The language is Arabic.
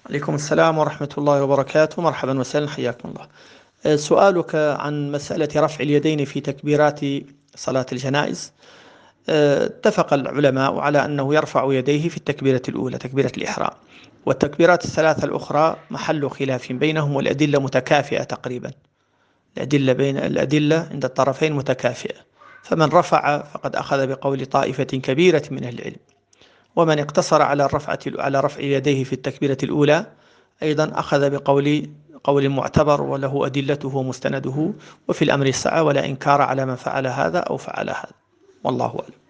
عليكم السلام ورحمة الله وبركاته. مرحبا وسهلا، حياكم الله. سؤالك عن مسألة رفع اليدين في تكبيرات صلاة الجنائز. اتفق العلماء على أنه يرفع يديه في التكبيرة الأولى، تكبيرة الإحرام، والتكبيرات الثلاثة الأخرى محل خلاف بينهم، والأدلة متكافئة تقريبا. الأدلة عند الطرفين متكافئة، فمن رفع فقد أخذ بقول طائفة كبيرة من أهل العلم، ومن اقتصر على رفع يديه في التكبيرة الأولى أيضا أخذ قول معتبر وله أدلته ومستنده، وفي الأمر السعة ولا إنكار على من فعل هذا أو فعل هذا، والله أعلم.